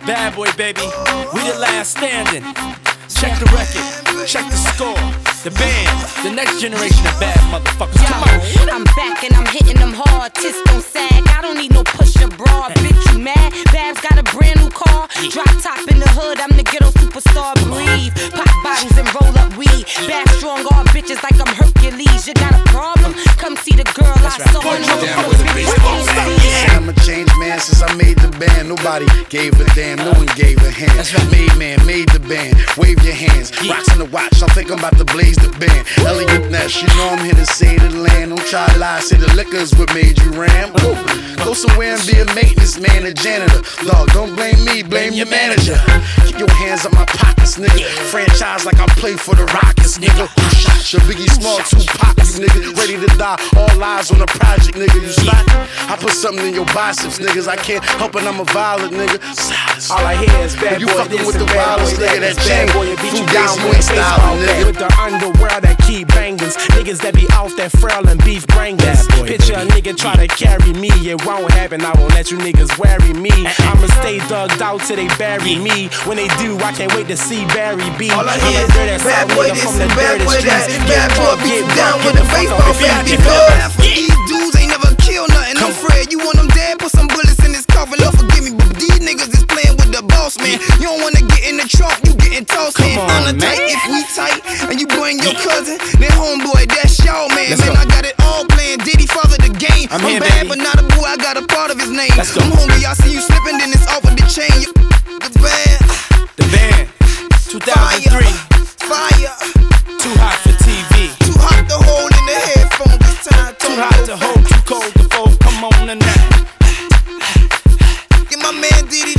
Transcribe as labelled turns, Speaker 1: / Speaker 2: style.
Speaker 1: Bad boy, baby. We the last standing. Check the record, check the score. The band, the next generation of bad motherfuckers. Come on.
Speaker 2: I'm back and I'm hitting them hard. Tits don't sag. I don't need no pusher broad. Bitch, you mad? Babs got a brand new car. Drop top in the hood. I'm the ghetto superstar. Breathe. Pop bottles and roll up weed. Bad strong all bitches like I'm Hercules. You got a problem? Come see the girl I saw on the
Speaker 3: I'm a changed man since I made the band. Nobody gave a damn, no one gave a hand. Made man, made the band. Wave your hands. Rocks in the watch, I think I'm about to blaze the band. Elliot Ness, you know I'm here to save the land. Don't try to lie, say the liquor's what made you ram. Go somewhere and be a maintenance man, a janitor. Dog, don't blame me, blame your manager. Keep your hands up my pockets, nigga. Franchise like I play for the Rockets, nigga. Your Biggie Small, Tupac, you nigga. Ready to die, all lies on the project, nigga. You spot? I put something in your biceps, niggas. I can't help it, I'm a violent nigga.
Speaker 4: All I hear is bad
Speaker 3: you
Speaker 4: boy
Speaker 3: fucking
Speaker 4: this
Speaker 3: with the
Speaker 4: and bad
Speaker 3: violence,
Speaker 4: boy
Speaker 3: nigga.
Speaker 4: that.
Speaker 3: That chain,
Speaker 4: Bad boy beat you
Speaker 3: food
Speaker 4: down
Speaker 3: days,
Speaker 4: with
Speaker 3: you style, nigga.
Speaker 4: with the underworld that keep bangers. Niggas that be off that frail and beef brainless. Picture a nigga try to carry me. It won't happen, I won't let you niggas worry me. I'ma stay thugged out till they bury me. When they do, I can't wait to see Barry B.
Speaker 5: All I hear is bad boy this and bad boy that. Bad boy beat you down with a baseball bat. Because these dudes ain't never kill nothing. I'm afraid you want them dead, put some bullets in his coffin. Lord forgive me, but these niggas is playing with the boss, man. You don't wanna get in the trunk, you getting tossed, man. On the tight, if we tight, and you bring your cousin, then homeboy, that's y'all, man. Man, I got it all playing. Diddy father the game. I'm
Speaker 1: here,
Speaker 5: bad,
Speaker 1: baby.
Speaker 5: but not a boy. I got a part of his name.
Speaker 1: Let's go.
Speaker 5: I'm hungry, I see you slipping, then it's off of the chain. The band,
Speaker 1: The band, 2003.
Speaker 5: fire.
Speaker 1: Too hot for TV.
Speaker 5: Too hot to hold in the headphones this time.
Speaker 1: Too hot to hold, too cold to fold. Come on tonight.
Speaker 5: Get my man Diddy